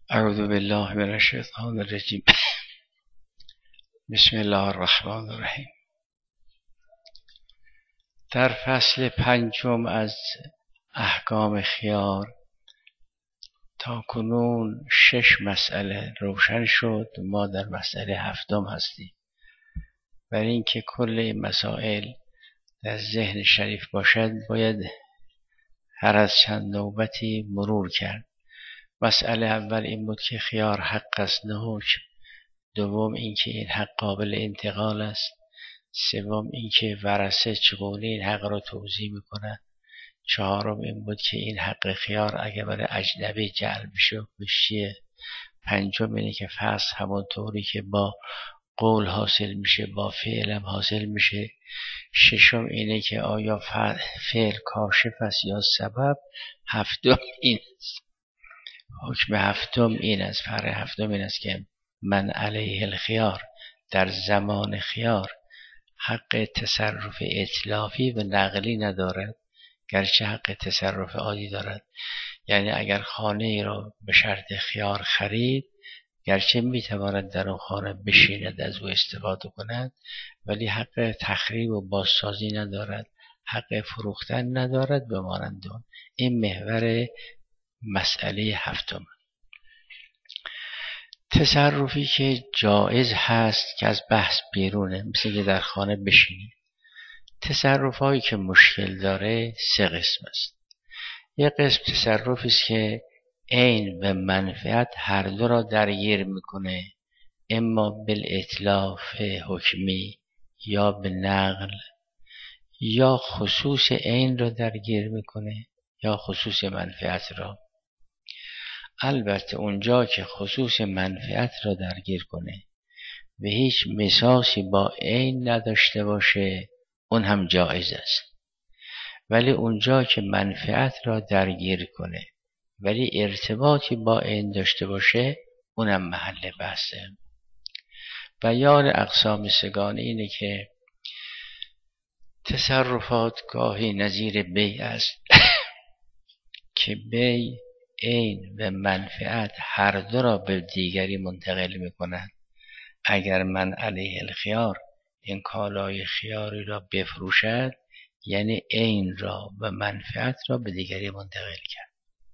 اعوذ بالله من الشیطان الرجیم. بسم الله الرحمن الرحیم. در فصل پنجم از احکام خیار تا کنون 6 مسئله روشن شد. ما در مسئله هفتم هستیم. برای اینکه کل این مسائل در ذهن شریف باشد باید هر از چند نوبتی مرور کرد. مسئله اول این بود که خیار حق است نه حکم. دوم اینکه این حق قابل انتقال است. سوم اینکه ورثه چگونه این حق را توزیع میکنند. چهارم این بود که این حق خیار اگر برای اجنبی جعل بشه چیه. پنجم اینه که فصل همونطوری که با قول حاصل میشه با فعل هم حاصل میشه. ششم اینه که آیا فعل کاشف است یا سبب. هفتم این است. حکم هفتم این است. فرع هفتم این است که من علیه الخیار در زمان خیار حق تصرف اتلافی و نقلی ندارد، گرچه حق تصرف عادی دارد. یعنی اگر خانه ای را به شرط خیار خرید، گرچه میتواند در اون خانه بشیند از او استفاده کند، ولی حق تخریب و بازسازی ندارد، حق فروختن ندارد به مانند اون. این محور مسئله هفتم. تصرفی که جایز هست که از بحث بیرونه، مثل که در خانه بشینید. تصرف هایی که مشکل داره 3 قسم است. یک قسم تصرفی است که عین و منفعت هر دو را درگیر میکنه، اما بالاتلاف حکمی یا به نقل، یا خصوص عین را درگیر میکنه یا خصوص منفعت را. البته اونجا که خصوص منفعت را درگیر کنه و هیچ مساسی با عین نداشته باشه اون هم جایز است. ولی اونجا که منفعت را درگیر کنه ولی ارتباطی با عین داشته باشه اونم محل بحثه. بیان اقسام سگانه اینه که تصرفات گاهی نظیر بیع است که بیع عین و منفعت هر دو را به دیگری منتقل میکنند. اگر من علیه الخیار این کالای خیاری را بفروشد، یعنی عین را و منفعت را به دیگری منتقل کرد.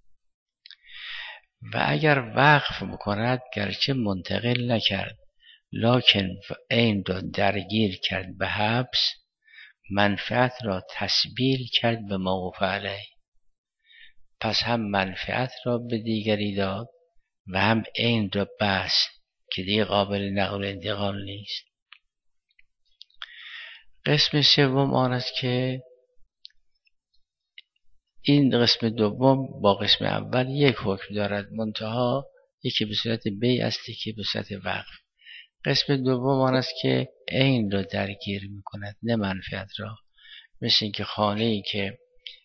و اگر وقف بکند، گرچه منتقل نکرد لکن عین را درگیر کرد به حبس، منفعت را تسبیل کرد به موقوف علیه. پس هم منفعت را به دیگری داد و هم عین را بست که دیگه قابل نقل و انتقال نیست. قسم سوم آن است که این قسم دوم با قسم اول یک حکم دارد، منتها یکی به صورت بیع است که به صورت وقف. قسم دوم آن است که عین را درگیر میکند نه منفعت را. مثل اینکه خانه ای که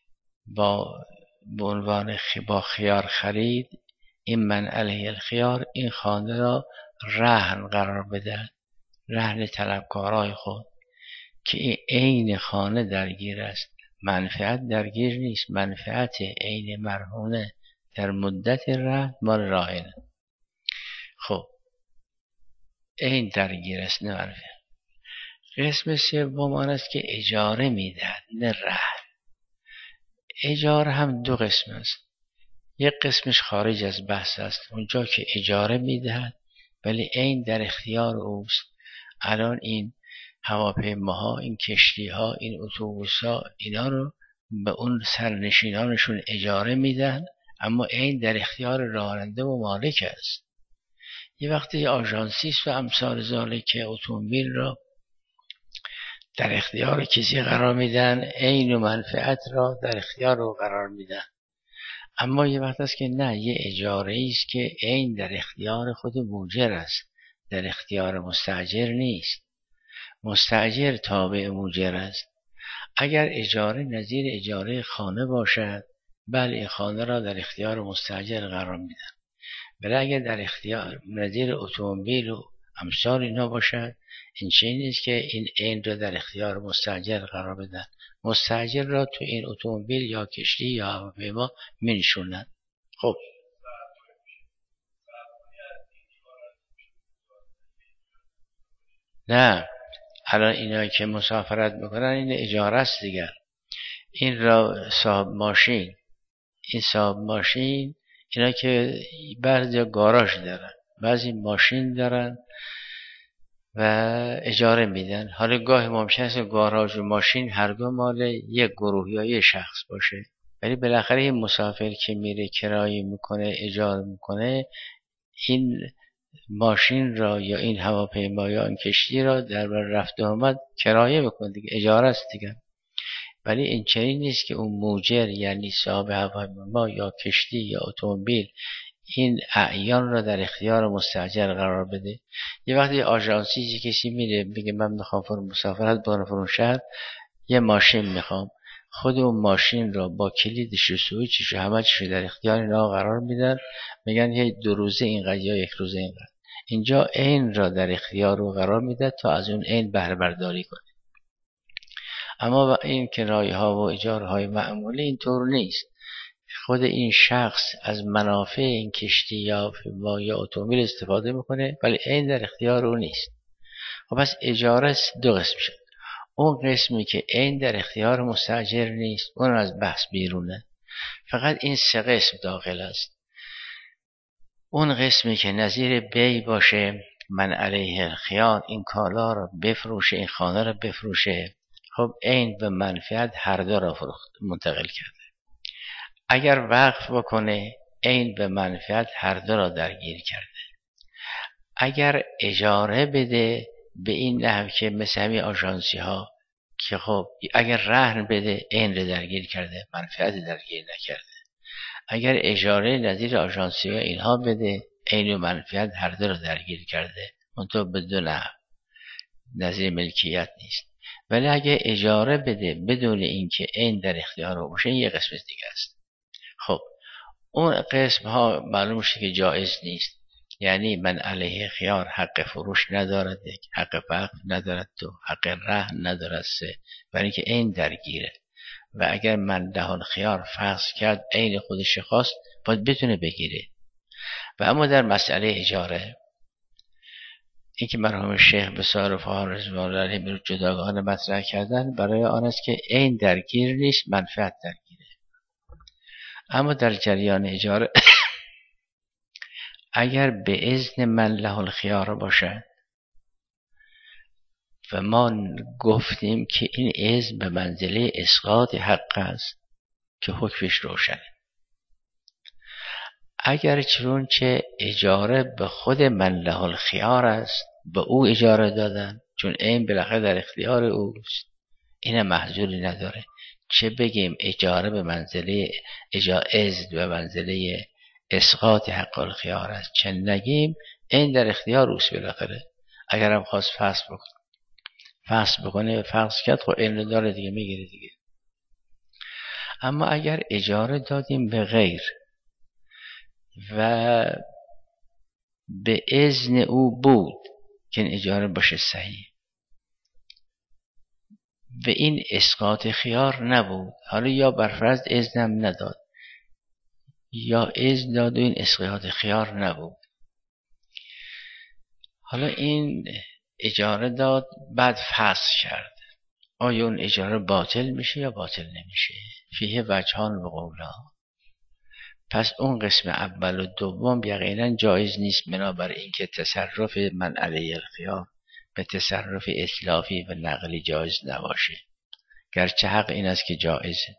به عنوان با خیار خرید، این من علیه الخیار این خانه را رهن قرار بده، رهن طلبکارای خود، که این عین خانه درگیر است، منفعت درگیر نیست. منفعت عین مرهونه در مدت رهن مال راهنه. خب عین درگیر است نه منفعت. قسم سوم آن است که اجاره میدهد نه رهن. اجاره هم 2 قسم است. یک قسمش خارج از بحث است، اونجا که اجاره میدهد ولی عین در اختیار اوست. الان این هواپیماها، این کشتیها، این اتوبوسها، اینا رو به اون سرنشینانشون اجاره میدن، اما عین در اختیار راننده و مالک است. یه وقتی آژانسیست و امثال ذالک که اتومبیل را در اختیار کسی قرار میدن، عین و منفعت را در اختیار او قرار میدن. اما یه وقت است که نه، یه اجاره است که عین در اختیار خود موجر است، در اختیار مستاجر نیست. مستاجر تابع موجر است. اگر اجاره نظیر اجاره خانه باشد، بله این خانه را در اختیار مستاجر قرار میدن. ولی اگر در اختیار نظیر اتومبیل و امثال اینا باشد، این چیزی نیست که این عین را در اختیار مستاجر قرار بدن. مستاجر را تو این اتومبیل یا کشتی یا هواپیما می‌نشونن. خب نه، الان اینا که مسافرت میکنن این اجاره است دیگر. این را صاحب ماشین، این صاحب ماشین اینا که بعضی گاراژ دارن، بعضی ماشین دارن و اجاره میدن. حالا گاهی ممکن است گاراژ و ماشین هر دو مال یک گروه یا یک شخص باشه، ولی بالاخره این مسافر که میره کرایه میکنه، اجاره میکنه، این ماشین را یا این هواپیما یا این کشتی را در بر رفت و آمد کرایه بکنه دیگه، اجاره است دیگه. ولی این چنین نیست که اون موجر یعنی صاحب هواپیما یا کشتی یا اتومبیل این اعیان را در اختیار مستاجر قرار بده. یه وقتی آژانسی کسی میره میگه من میخوام مسافرت برم فلان شهر، یه ماشین میخوام، خود اون ماشین را با کلیدش و سوئیچش و همه چیش در اختیار اینا قرار میدن، میگن یه 2 روزه اینقدر یا 1 روزه اینقدر. اینجا عین را در اختیار او قرار میده تا از اون عین بهره برداری کنه. اما این کرایه ها و اجاره های معمولی اینطور نیست. خود این شخص از منافع این کشتی یا اتومبیل استفاده میکنه ولی عین در اختیار او نیست. خب پس اجاره 2 قسم شد. اون قسمی که عین در اختیار مستاجر نیست اون از بحث بیرونه، فقط این 3 قسم داخل است. اون قسمی که نظیر بی باشه، من علیه الخیار، این کالا رو بفروشه، این خانه رو بفروشه، خب عین به منفعت هر دو را منتقل کرده. اگر وقف بکنه عین به منفعت هر دو را درگیر کرده. اگر اجاره بده به این نحو که مثل همین آژانسی ها که خب اگر رهن بده عین را درگیر کرده، منفعت درگیر نکرده. اگر اجاره نظیر آژانسی ها اینها بده عین و منفعت هر دو را درگیر کرده، منتها به 2 نحو، نظیر ملکیت نیست. ولی اگه اجاره بده بدون اینکه عین در اختیار او باشه، یه قسم دیگه است. خب اون قسم ها معلوم شده که جایز نیست، یعنی من علیه خیار حق فروش ندارد، حق وقف ندارد، 2 حق رهن ندارد، 3 برای اینکه عین درگیره. و اگر من له خیار فحص کرد عین خودش خواست باید بتونه بگیره. و اما در مسئله اجاره، این که مرحوم شیخ بسیار فاها رضوان الله علیه جداگانه مطرح کردن برای آن است که عین درگیر نیست، منفعت درگیره. اما در جریان اجاره اگر به اذن من له الخیار باشد و ما گفتیم که این اذن به منزله اسقاط حق است که حکمش روشنه. اگر چنانچه اجاره به خود من له الخیار است، به او اجاره دادن، چون این بالاخره در اختیار اوست، این محظوری نداره. چه بگیم اجاره به منزله اذن به منزله اسقاط حق الخیار است، چه نگیم این در اختیار اوست بالاخره. اگر هم خواست فحص بکنه فحص کرد، خب این داره دیگه، میگیره دیگه. اما اگر اجاره دادیم به غیر و به اذن او بود که این اجاره باشه صحیح و این اسقاط خیار نبود، حالا یا برفرض اذنم نداد یا اذن داد و این اسقاط خیار نبود، حالا این اجاره داد بعد فسخ کرد، آیا اون اجاره باطل میشه یا باطل نمیشه؟ فیه وجهان و قولا. پس اون قسم اول و دوم یقینا جایز نیست، بنابر اینکه تصرف من علیه الخیار به تصرف اتلافی و نقلی جایز نباشه، گرچه حق این است که جایزه.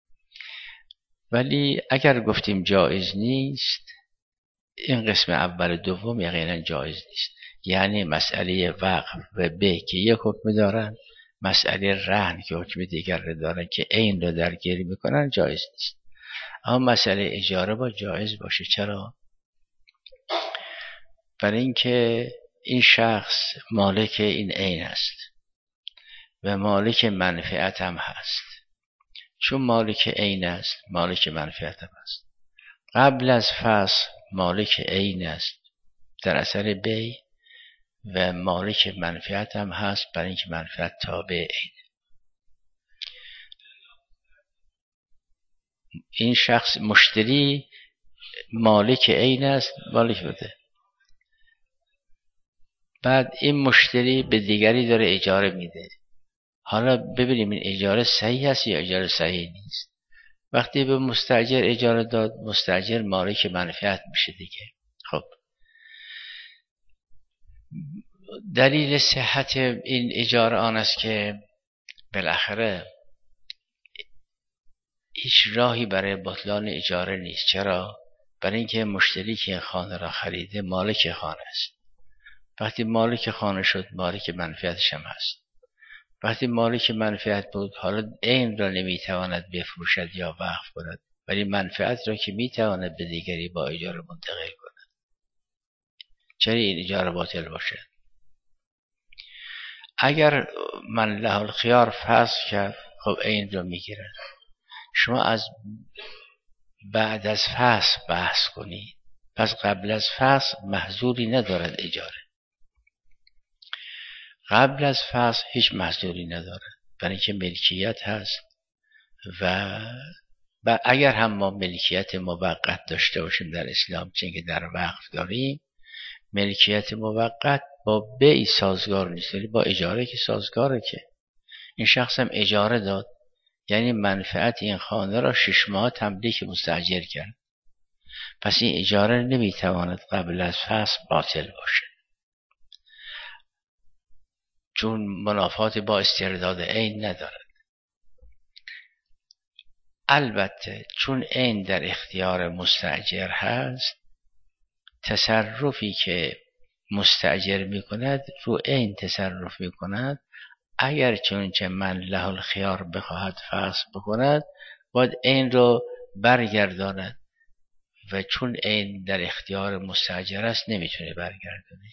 ولی اگر گفتیم جایز نیست، این قسم اول و دوم یقینا جایز نیست. یعنی مسئله وقف و به که یک حکم دارن، مسئله رهن که حکم دیگر رو دارن که این رو درگیری میکنن، جایز نیست. اما مسئله اجاره با جایز باشه. چرا؟ برای اینکه این شخص مالک این عین است و مالک منفعت هم هست. چون مالک عین است، مالک منفعت هم هست. قبل از فصل مالک عین است در اثر بی و مالک منفعت هم هست برای اینکه منفعت تابع عین. این شخص مشتری مالک عین است، مالک بده. بعد این مشتری به دیگری داره اجاره میده. حالا ببینیم این اجاره صحیح هست یا اجاره صحیح نیست. وقتی به مستاجر اجاره داد، مستاجر مالک منفعت میشه دیگه. خب دلیل صحت این اجاره آن است که بالاخره هیچ راهی برای بطلان اجاره نیست. چرا؟ برای اینکه مشتری که این خانه را خریده مالک خانه است. وقتی مالک خانه شد، مالک منفعتش هم هست. وقتی مالک منفعت بود، حالا عین را نمیتواند بفروشد یا وقف کند، ولی منفعت را که میتواند به دیگری با اجاره منتقل کند. چرا این اجاره باطل باشد؟ اگر من له الخیار فسخ کرد، خب عین را میگیرد. شما از بعد از فسخ بحث کنید، پس قبل از فسخ محظوری ندارد اجاره. قبل از فسخ هیچ محظوری ندارد، برای اینکه ملکیت هست و اگر هم ما ملکیت موقت داشته باشیم در اسلام، چون که در وقف داریم، ملکیت موقت با بیع سازگار نیست، ولی با اجاره که سازگاره. که این شخص هم اجاره داد، یعنی منفعت این خانه را 6 ماه تملیک مستاجر کرد. پس این اجاره نمیتواند قبل از فسخ باطل باشه، چون منافات با استرداد عین ندارد. البته چون عین در اختیار مستاجر هست، تصرفی که مستاجر میکند رو عین تصرف میکند. اگر چونچه من له الخیار بخواهد فسخ بکند، باید عین رو برگرداند و چون عین در اختیار مستاجر است نمیتونه برگردونه.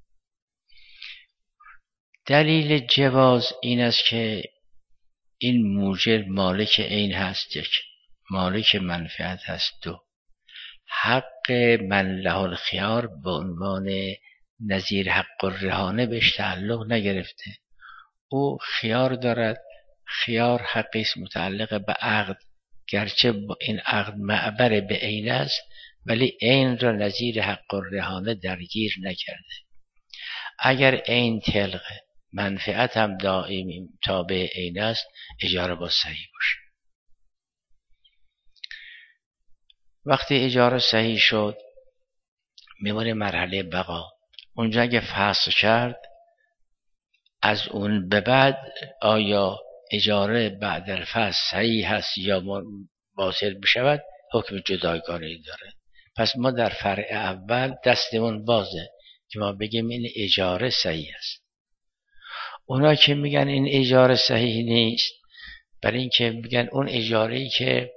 دلیل جواز این است که این موجر مالک عین هست، یک مالک منفعت هست، دو حق من له الخیار به عنوان نظیر حق الرهانه بهش تعلق نگرفته. او خیار دارد، خیار حقی است متعلق به عقد، گرچه این عقد معبر به عین است، ولی عین را نظیر حق الرهانه درگیر نکرده. اگر عین طلقه، منفعت هم دائمی تابع عین است، اجاره با صحیح باشه. وقتی اجاره صحیح شد، میمونه مرحله بقا. اونجا اگه فسخ کرد، از اون به بعد آیا اجاره بعد الفسخ صحیح هست یا باطل بشود، حکم جداگانه‌ای داره. پس ما در فرع اول دستمون بازه که ما بگیم این اجاره صحیح است. اونا که میگن این اجاره صحیح نیست، برای اینکه میگن اون اجاره‌ای که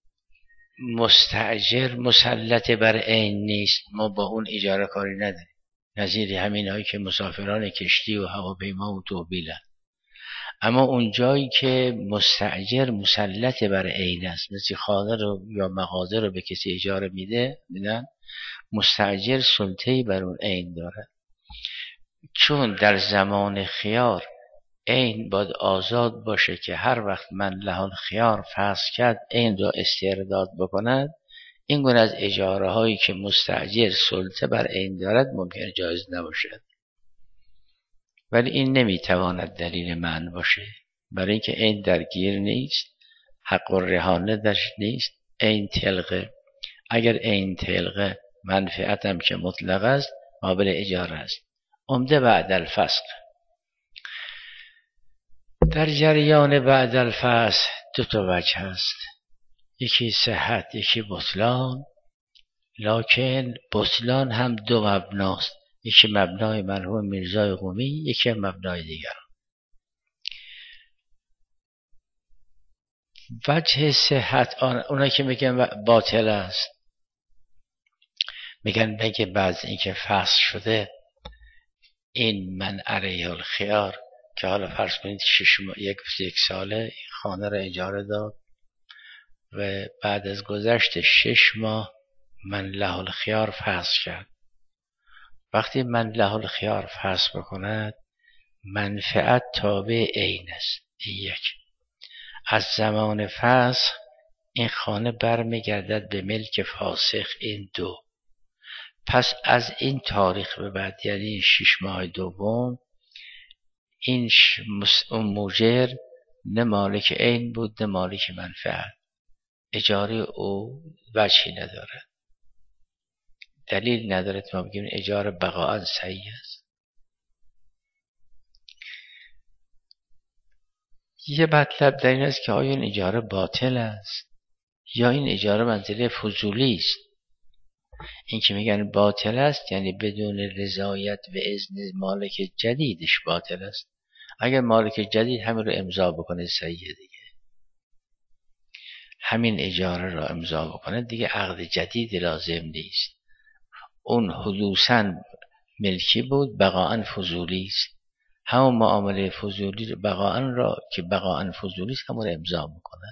مستاجر مسلط بر عین نیست، ما با اون اجاره کاری نداریم. نظیر همین هایی که مسافران کشتی و هواپیما و توبیلن. اما اون جایی که مستاجر مسلط بر عین است، مثل خانه رو یا مغازه رو به کسی اجاره میدن، مستاجر سلطه‌ای بر اون عین داره. چون در زمان خیار عین باید آزاد باشه که هر وقت من له الخیار فسخ کرد، عین را استرداد بکند. این گونه از اجاره هایی که مستاجر سلطه بر عین دارد ممکن جایز نباشد، ولی این نمیتواند دلیل منع باشه، برای اینکه عین درگیر نیست، حق الرهانه درش نیست، عین طلقه. اگر عین طلقه، منفعت هم که مطلق است، قابل اجاره است. عمده بعد الفسخ. در جریان بعد الفسخ 2 وجه هست، یکی صحت، یکی بطلان. لکن بطلان هم 2 مبناست، یکی مبنای مرحوم میرزای قمی، یکی مبنای دیگر. وجه صحت اونا که میگن باطل است، میگن بگه بعد اینکه فسخ شده، این من علیه الخیار که حالا فرض کنید 1 ساله خانه را اجاره داد و بعد از گذشت 6 ماه من له الخیار فسخ کرد. وقتی من له الخیار فسخ بکند، منفعت تابع عین است. یک، از زمان فسخ این خانه برمیگردد به ملک فاسخ. این 2، پس از این تاریخ به بعد، یعنی 6 ماه دوم، این مؤجر نه مالک عین بود نه مالک منفعت. اجاره او وجهی نداره، دلیل نداره ما بگیم اجاره بقاء صحیح است. یه مطلب در این است که آیا این اجاره باطل است یا این اجاره منزله فضولی است. این که میگن باطل است یعنی بدون رضایت و اذن مالک جدیدش باطل است. اگر مالک جدید همین رو امضا بکنه صحیحه دیگه، همین اجاره را امضا بکنه دیگه عقد جدید لازم نیست. اون حدوثاً ملکی بود، بقاءً فضولی است. همون معامله فضولی بقاءً را که بقاءً فضولی است همون رو امضا میکنه.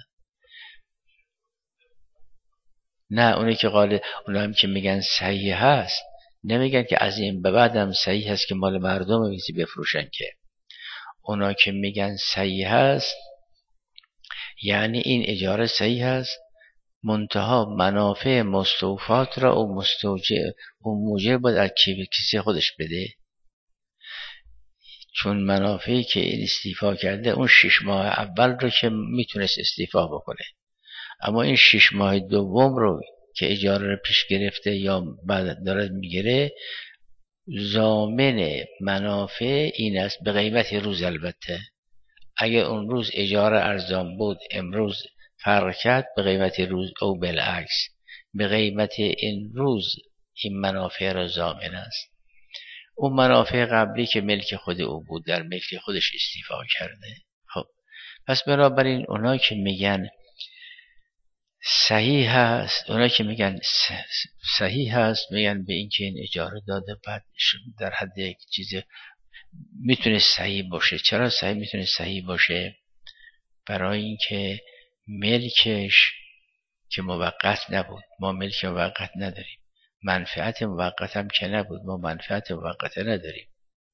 نه اونی که قال اون هم که میگن صحیح هست نمیگن که از این به بعدم صحیح هست که مال مردم میسی بفروشن، که اونا که میگن صحیح هست یعنی این اجاره صحیح هست، منتها منافع مستوفات را او موجب باید از کسی خودش بده، چون منافعی که این استیفا کرده اون 6 ماه اول رو که میتونست استیفا بکنه، اما این 6 ماه دوم رو که اجاره رو پیش گرفته یا بعد داره میگیره، ضامن منافع این است به قیمت روز. البته اگه اون روز اجاره ارزان بود امروز فرق کرد به قیمت روز، او بالعکس به قیمت این روز این منافع را ضامن است. اون منافع قبلی که ملک خود او بود در ملک خودش استیفا کرده. خب پس بنابراین اونا که میگن صحیح هست، اونا که میگن صحیح هست میگن به این که این اجاره داده بعد در حد یک چیز میتونه صحیح باشه. چرا صحیح میتونه صحیح باشه؟ برای اینکه ملکش که موقت نبود، ما ملک موقت نداریم، منفعت موقت هم که نبود، ما منفعت موقت نداریم.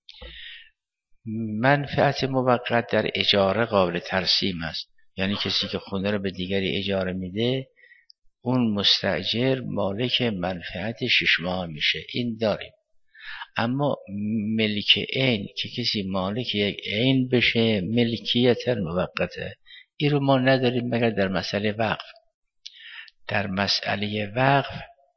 منفعت موقت در اجاره قابل ترسیم است، یعنی کسی که خونه رو به دیگری اجاره میده اون مستاجر مالک منفعت 6 ماه میشه، این داریم. اما ملک عین که کسی مالک یک عین بشه ملکیت موقته، این رو ما نداریم مگر در مسئله وقف. در مسئله وقف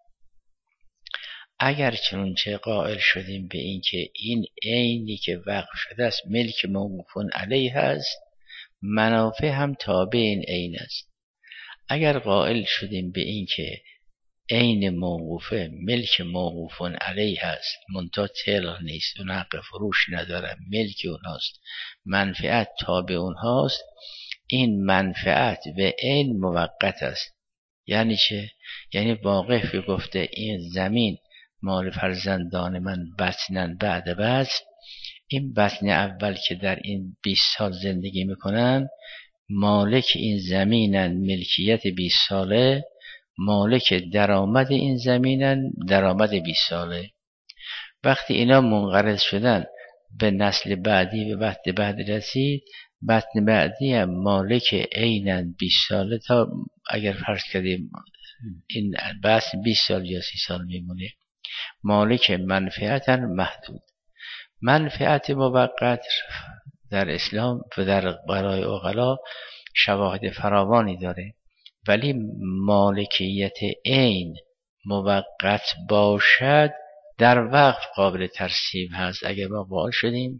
اگر چنانچه قائل شدیم به این که این عینی که وقف شده است ملک موقوف علیه است، منافع هم تابع این عین است. اگر قائل شدیم به این که عین موقوفه ملک موقوف علیه است منتها تلق نیست، اون حق فروش نداره، ملک اونهاست، منفعت تابع اونهاست، این منفعت و عین موقت است. یعنی چه؟ یعنی واقف گفته این زمین مال فرزندان من بطنن بعد بطن، این بطن اول که در این 20 سال زندگی میکنن مالک این زمینن، ملکیت 20 ساله، مالک درآمد این زمینن، درآمد 20 ساله. وقتی اینا منقرض شدن به نسل بعدی، به بطن بعد رسید، بطن بعدی هم مالک عینن 20 ساله، تا اگر فرض کردیم این بطن 20 سال یا 30 سال میمونه، مالک منفعتن محدود. منفعت موقت در اسلام و در برای عقلا شواهد فراوانی داره، ولی مالکیت عین موقت باشد در وقف قابل ترسیم هست. اگر ما قائل شدیم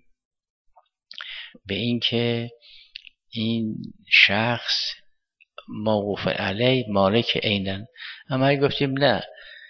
به این که این شخص موقوف علیه مالک عینن، اما اگر گفتیم نه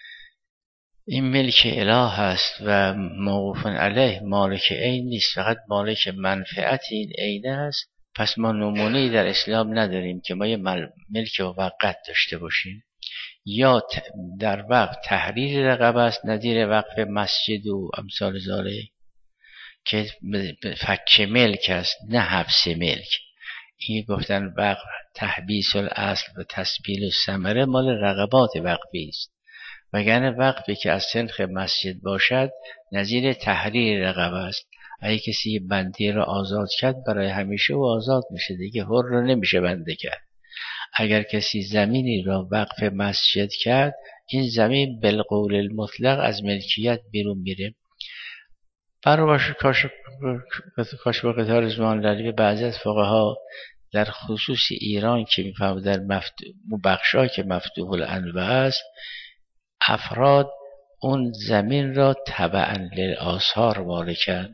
این ملک اله هست و موقوف علیه مالک عین نیست، فقط مالک منفعت این عین است، پس ما نمونه‌ای در اسلام نداریم که ما یه ملک موقت داشته باشیم. یا در وقت تحریر رقبه است نظیر وقف مسجد و امثال ذالک که فک ملک است نه حبس ملک. این گفتن وقف تحبیس الاصل و تسبیل الثمره مال رقبات وقفی است، وگرنه وقفی که از سنخ مسجد باشد نظیر تحریر رقبه است. اگه کسی بندی را آزاد کرد برای همیشه و آزاد میشه دیگه، حر رو نمیشه بنده کرد. اگر کسی زمینی را وقف مسجد کرد، این زمین بالقول المطلق از ملکیت بیرون میره. برای کاش به قطار رضوان الله بعضی از فقها در خصوص ایران که میفهمد در بخشایی که مفتوح الانواع است، افراد اون زمین را تبعا للآثار مالکن.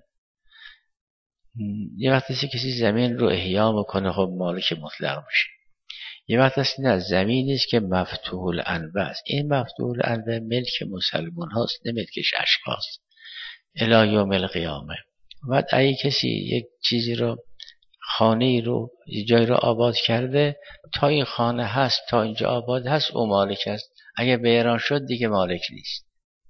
یه وقت است کسی زمین رو احیا میکنه، خب مالک مطلق میشه. یه وقت است نه، زمینی است که مفتوح الانواع است. این مفتوح الانواع ملک مسلمان هاست، نه ملکش اشخاص الی یوم القیامه. بعد اگه کسی یک چیزی رو، خانه ای رو، جایی رو آباد کرده، تا این خانه هست، تا اینجا آباد هست، او مالک است. اگه به ایران شد دیگه مالک نیست.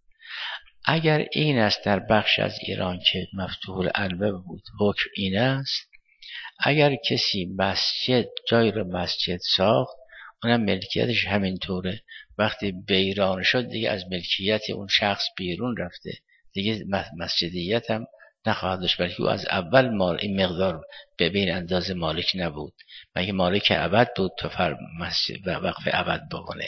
اگر این است در بخش از ایران که مفتوح الانواع بود، حکم این است اگر کسی مسجد، جایی رو مسجد ساخت، اونم ملکیتش همینطوره. وقتی به ایران شد دیگه از ملکیت اون شخص بیرون رفته، دیگه مسجدیت هم نخواهد داشت، بلکه او از اول مال این مقدار به این اندازه مالک نبود، مگه مالک ابد بود تا وقف ابد بکنه.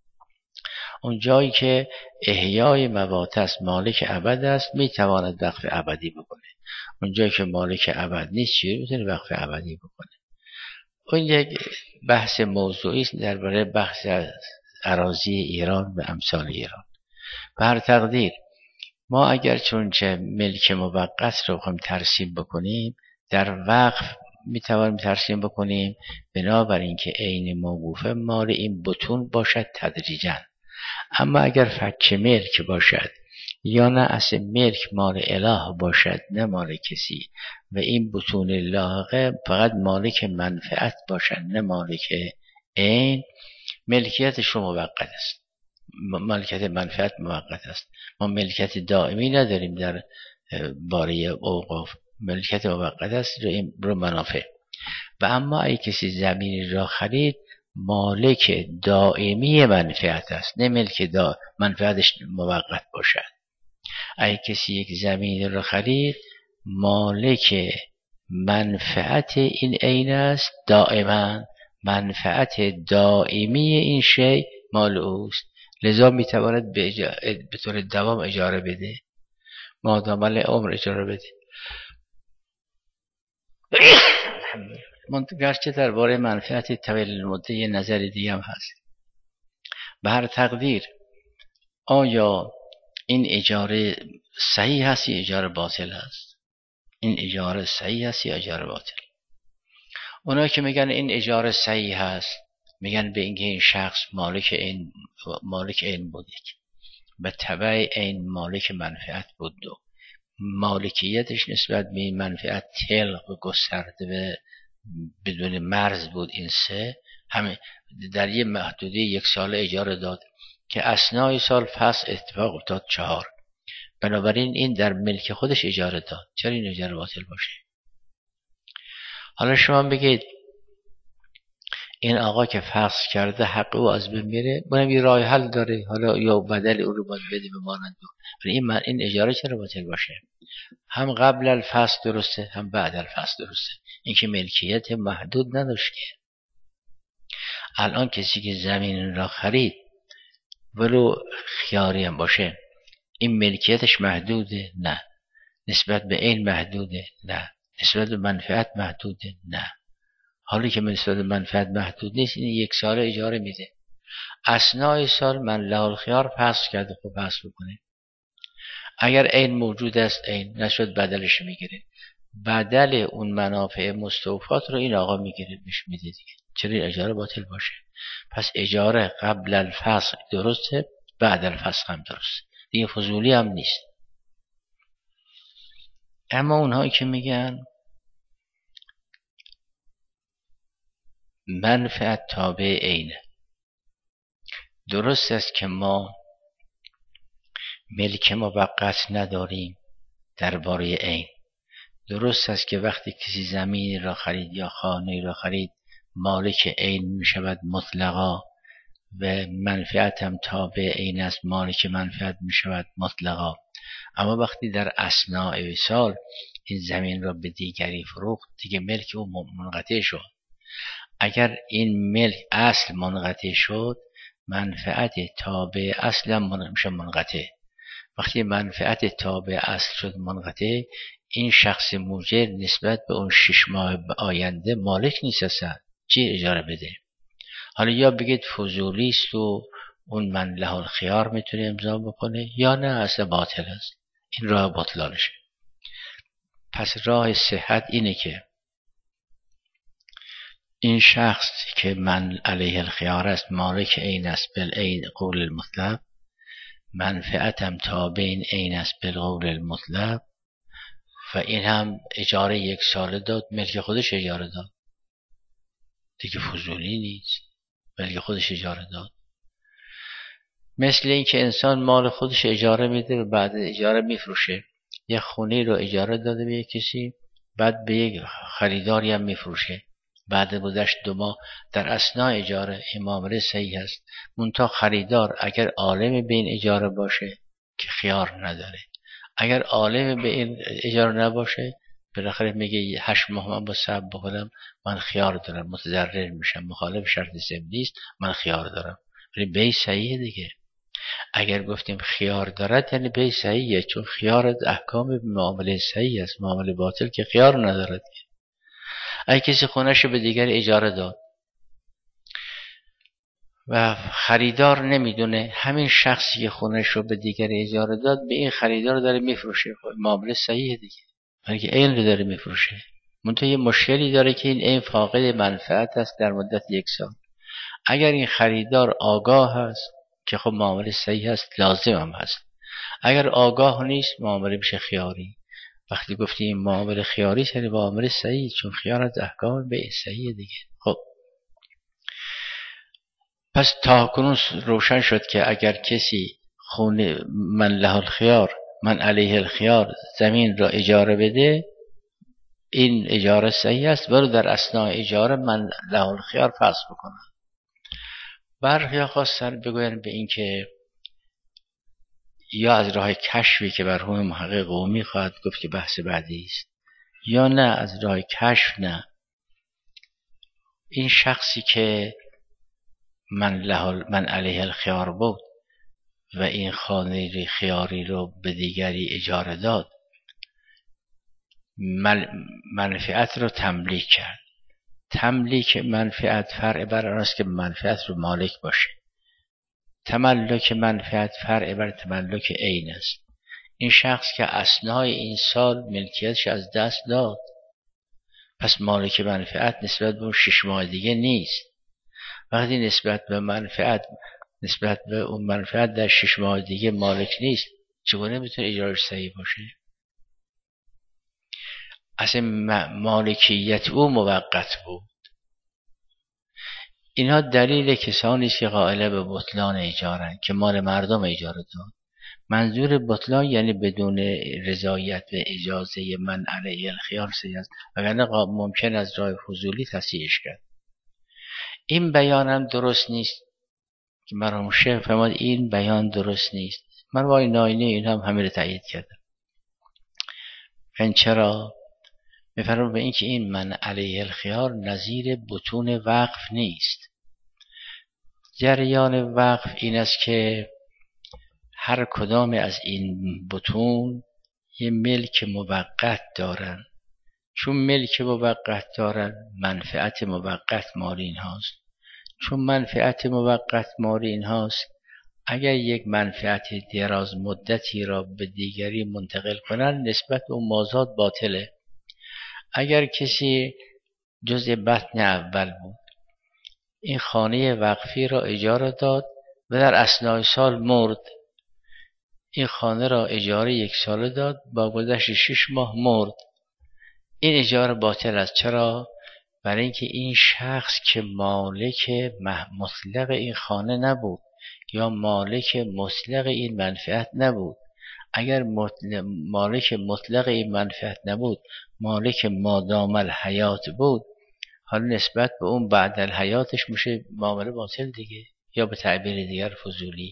اون جایی که احیای موات است، مالک ابد است، میتواند وقف ابدی بکنه. اون جایی که مالک ابد نیست، چی میتونه وقف ابدی بکنه؟ اون یک بحث موضوعی است درباره بحث اراضی ایران و امثال ایران. به هر تقدیر ما اگر چونچه ملک موقت رو بخوایم ترسیم بکنیم، در وقف میتوانیم ترسیم بکنیم بنابراین که عین موقوفه مال این بطون باشد تدریجاً. اما اگر فک ملک باشد یا نه اصل ملک مال اله باشد نه مال کسی، و این بطون لاحقه فقط مالک منفعت باشد نه مالک عین، ملکیتش موقت است، ملکیت منفعت موقت است. ما ملکیت دائمی نداریم در باره اوقاف، ملکیت موقت است رو منافع. و اما اگه کسی زمینی را خرید، مالک دائمی منفعت است، نه ملک منفعتش موقت باشد. اگه کسی یک زمین را خرید، مالک منفعت این عین است دائما، منفعت دائمی این شی مال اوست، لذا میتواند به طور دوام اجاره بده، مادام عمر اجاره بده. گرچه درباره منفعت طویل المدت یه نظر دیگه هم هست. به هر تقدیر آیا این اجاره صحیح هست یا اجاره باطل هست؟ این اجاره صحیح هست یا اجاره باطل؟ اونایی که میگن این اجاره صحیح هست، میگن به اینکه این شخص مالک این بود و تبع این مالک منفعت بود و مالکیتش نسبت به این منفعت طلق و گسترده و بدون مرز بود. این سه همه در یه محدوده 1 سال اجاره داد که اثنای سال پس اتفاق افتاد 4. بنابراین این در ملک خودش اجاره داد، چرا این اجاره باطل باشه؟ حالا شما بگید این آقا که فسخ کرده حق او از بین میره، اونم یه راه حل داره، حالا یا بدل او رو باید بده به مانند این اجاره چرا باطل باشه؟ هم قبل الفسخ درسته، هم بعد الفسخ درسته. این که ملکیت محدود نداشت که. الان کسی که زمین را خرید ولو خیاری هم باشه، این ملکیتش محدوده؟ نه. نسبت به این محدوده؟ نه. نسبت به منفعت محدوده؟ نه. حالی که نسبت به منفعت محدود نیست، این 1 سال اجاره میده. اثنای سال من له الخیار پس کرده، خب پس بکنه. اگر این موجود است، این نشد بدلش میگیره، بدل اون منافع مستوفات رو این آقا میگیره بهش میده دیگه. چرا اجاره باطل باشه؟ پس اجاره قبل الفسخ درسته، بعد الفسخ هم درسته، دیگه فضولی هم نیست. اما اونهایی که میگن منفعت تابع عینه، درست است که ما ملک موقت نداریم درباره عین. درست است که وقتی کسی زمین را خرید یا خانه را خرید، مالک عین می شود مطلقا و منفعت هم تابع عین است، مالک منفعت می شود مطلقا. اما وقتی در اثناء وصال این زمین را به دیگری فروخت، دیگه ملک او منقطع شد. اگر این ملک اصل منقطع شد، منفعت تابع اصلا میشه منقطع. وقتی منفعت تابع اصل شد منقطع، این شخص موجر نسبت به اون 6 ماه آینده مالک نیست اصلا. چی اجاره بده؟ حالا یا بگید فضولی است و اون من له الخیار میتونه امضا بکنه، یا نه اصلا باطل است. این راه بطلانشه. پس راه صحت اینه که این شخص که من علیه الخیار است، مالک عین است بالعین قول المطلق، منفعتم تابع این عین است بالقول المطلق، و این هم اجاره 1 ساله داد، ملک خودش اجاره داد دیگه، فضولی نیست، ملک خودش اجاره داد. مثل این که انسان مال خودش اجاره میده و بعد اجاره میفروشه. یه خونه رو اجاره داده به یک کسی، بعد به یک خریداری هم میفروشه، بعد گذشت 2 ماه. در اثناء اجاره این معامله صحیح است، منتها خریدار اگر عالم به این اجاره باشه که خیار نداره. اگر عالم به این اجاره نباشه، بالاخره میگه 8 ماه من با صبر بکنم، من خیار دارم، متضرر میشم، مخالف شرط ضمنی نیست، من خیار دارم. ولی بی صحیح دیگه. اگر گفتیم خیار دارد یعنی بی صحیحه، چون خیار احکام معامله صحیح است، معامله باطل که خیار ندارد. اگه کسی خونه‌شو به دیگر اجاره داد و خریدار نمیدونه، همین شخصی که خونه‌شو به دیگر اجاره داد به این خریدار داره میفروشه، معامله صحیحه دیگه، بلکه عین رو داره میفروشه. منتها یه مشکلی داره که این عین فاقد منفعت است در مدت 1 سال. اگر این خریدار آگاه هست که خب معامله صحیح هست، لازم هم هست. اگر آگاه نیست معامله میشه خیاری. وقتی گفتیم این معامله خیاری یعنی معامله صحیح، چون خیار از احکام به صحیح دیگه. خب پس تا کنون روشن شد که اگر کسی خونه من له الخیار من علیه الخیار زمین را اجاره بده، این اجاره صحیح است، ولی در اثناء اجاره من له الخیار فصل بکنم. برخی خواستن بگوین به این که یا از راه کشفی که مرحوم محقق قومی خواهد گفت که بحث بعدی است، یا نه از راه کشف نه. این شخصی که من علیه الخیار بود و این خانه خیاری رو به دیگری اجاره داد، منفعت رو تملیک کرد. تملیک منفعت فرع بر آن است که منفعت رو مالک باشه. تملک منفعت فرع بر تملک عین است. این شخص که اثنای این سال ملکیتش از دست داد، پس مالک منفعت نسبت به 6 ماه دیگه نیست. وقتی نسبت به اون منفعت در 6 ماه دیگه مالک نیست، چگونه میتونه اجارش صحیح باشه؟ اصلا مالکیت او موقت بود. اینها دلیل کسانی است که قائل به بطلان اجارن که مال مردم اجاره داد. منظور بطلان یعنی بدون رضایت و اجازه من علیه الخیار صحیح است، وگرنه ممکن از راه فضولی تصحیحش کرد. این بیان هم درست نیست که مرحوم شیخ فرمود این بیان درست نیست. من با این آینه این هم همین رو تایید کردم. این چرا؟ میفرمود به این که این من علیه الخیار نظیر بطون وقف نیست. جریان وقف این است که هر کدام از این بطون یه ملک موقت دارن. چون ملک موقت دارن، منفعت موقت مال این هاست. چون منفعت موقت مال این هاست، اگر یک منفعت دراز مدتی را به دیگری منتقل کنن، نسبت به اون مازاد باطله. اگر کسی جزء بطن اول بود، این خانه وقفی را اجاره داد و در اثنای سال مرد، این خانه را اجاره 1 ساله داد، با گذشت 6 ماه مرد، این اجاره باطل است. چرا؟ برای اینکه این شخص که مالک مطلق این خانه نبود یا مالک مطلق این منفعت نبود. اگر مالک مطلق این منفعت نبود، مالک مادام الحیات بود، حالا نسبت به اون بعد الحیاتش میشه معامله باطل دیگه، یا به تعبیر دیگر فضولی.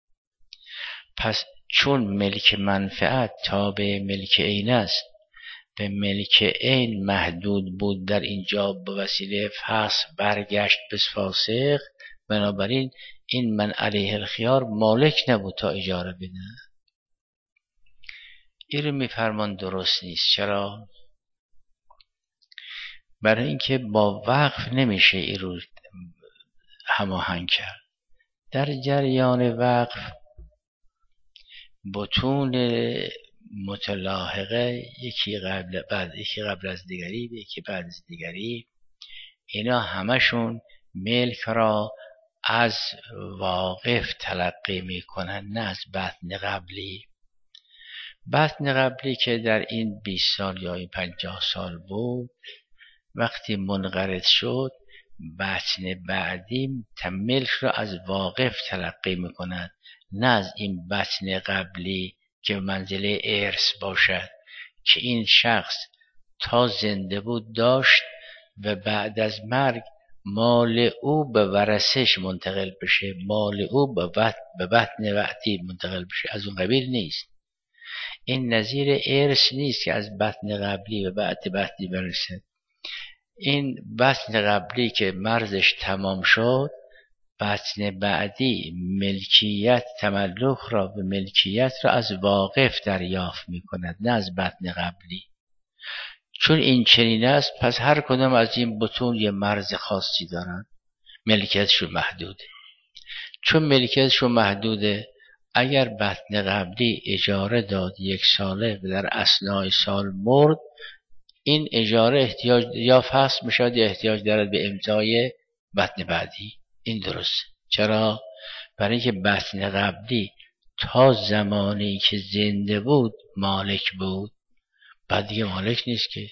پس چون ملک منفعت تابع ملک عین است، به ملک عین محدود بود در اینجا به وسیله فسخ برگشت به فاسق، بنابراین این من علیه الخیار مالک نبود تا اجاره بده. این رو میفرمان درست نیست. چرا؟ برای اینکه با وقف نمیشه این رو هماهنگ کرد. در جریان وقف بطون متلاحقه یکی قبل از دیگری، یکی بعد از دیگری، اینا همشون ملک را از واقف تلقی میکنن، نه از بطن قبلی. بطن قبلی که در این 20 سال یا 50 سال بود، وقتی منقرض شد، بطن بعدی ملک را از واقف تلقی میکنن، نه از این بطن قبلی که منزله ارث باشد، که این شخص تا زنده بود داشت و بعد از مرگ مال او به ورثش منتقل بشه، مال او به بطن بعدی منتقل بشه. از اون قبیل نیست. این نظیر ارث نیست که از بطن قبلی به بعدی برسه. این بطن قبلی که مرزش تمام شد، بطن بعدی ملکیت تملک را به ملکیت را از واقف دریافت می کند، نه از بطن قبلی. چون این چنین است، پس هر کدام از این بطون یه مرز خاصی دارن، ملکیتشون محدوده. چون ملکیتشون محدوده، اگر بطن قبلی اجاره داد 1 ساله و در اثنای سال مرد، این اجاره احتیاج یا فسخ میشد یا احتیاج دارد به امضای بطن بعدی. این درست. چرا؟ برای اینکه بطن قبلی تا زمانی که زنده بود مالک بود، بعد دیگه مالک نیست که.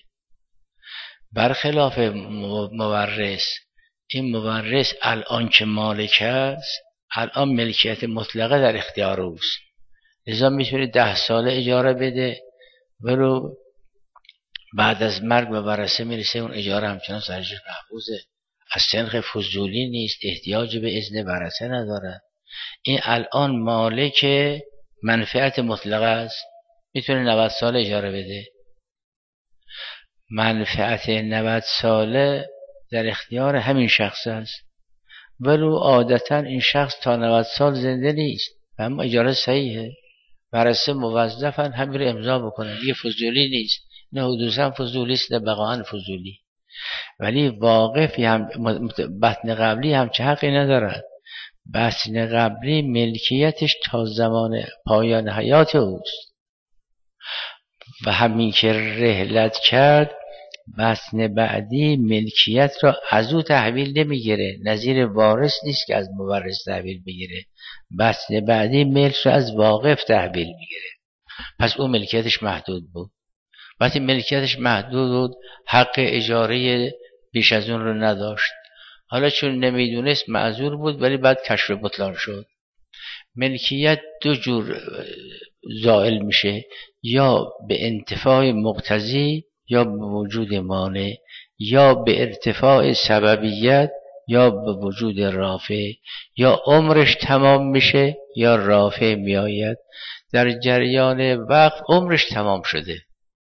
برخلاف مورث، این مورث الان که مالک است، الان ملکیت مطلقه در اختیار اوست، لذا میتونه 10 ساله اجاره بده، ولو بعد از مرگ به ورثه میرسه اون اجاره همچنان سرش محفوظه. از سنخ فضولی نیست، احتیاج به اذن ورثه نداره. این الان مالک منفعت مطلقه است، میتونه 90 ساله اجاره بده. منفعت 90 ساله در اختیار همین شخص است، ولو عادتا این شخص تا 90 سال زنده نیست، اما اجاره صحیحه. ورثه موظفن همین رو امضا بکنن، دیگه فضولی نیست، نه حدوثا فضولی است نه بقاعا فضولی. ولی واقفی هم بطن قبلی هم چه حقی ندارد. بطن قبلی ملکیتش تا زمان پایان حیات اوست و همین که رحلت کرد، بطن بعدی ملکیت را از او تحویل نمیگیره، نظیر وارث نیست که از مورث تحویل بگیره. بطن بعدی ملک را از واقف تحویل میگیره، پس اون ملکیتش محدود بود. وقتی ملکیتش محدود بود، حق اجاره بیش از اون رو نداشت. حالا چون نمیدونست معذور بود، ولی بعد کشف بطلان شد. ملکیت 2 جور زائل میشه، یا به انتفاع مقتضی یا به وجود مانع، یا به ارتفاع سببیت یا به وجود رافع، یا عمرش تمام میشه یا رافع میآید. در جریان وقف عمرش تمام شده،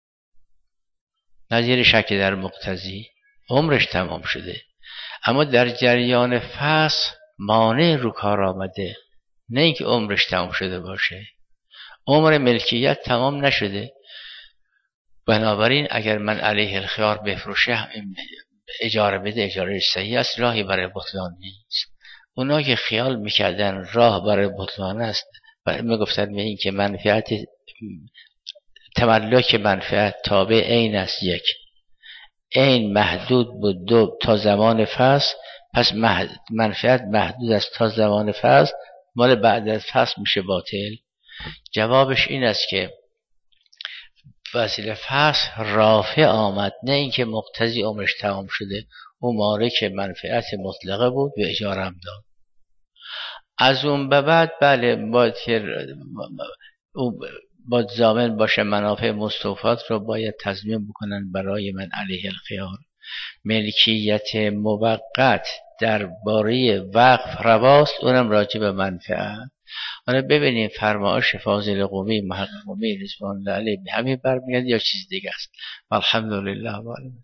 نظیر شک در مقتضی، عمرش تمام شده. اما در جریان فسخ مانع رو کار آمده، نه اینکه عمرش تمام شده باشه، عمر ملکیت تمام نشده. بنابراین اگر من علیه الخیار بفروشه، اجاره بده، اجاره صحیح است، راهی برای بطلان نیست. اونا که خیال میکردن راه برای بطلان است و میگفتن به این که منفعت تملک منفعت تابع عین است، 1 عین محدود بود، 2 تا زمان فصل، پس منفعت محدود است تا زمان فصل، مال بعد از فصل میشه باطل. جوابش این است که وسیله فصل رافع آمد، نه اینکه مقتضی عمرش تمام شده. او مالک منفعت مطلقه بود و اجاره هم داد. از اون به بعد بله باید که باید ضامن باشه منافع مستوفات رو باید تضمین بکنن برای من علیه الخیار. ملکیت موقت در باره وقف رواست، اونم راجع به منفعت. حالا ببینیم فرمایش فاضل قمی محقق قمی رضوان الله علیه به همین برمیاد یا چیز دیگه است. الحمدلله.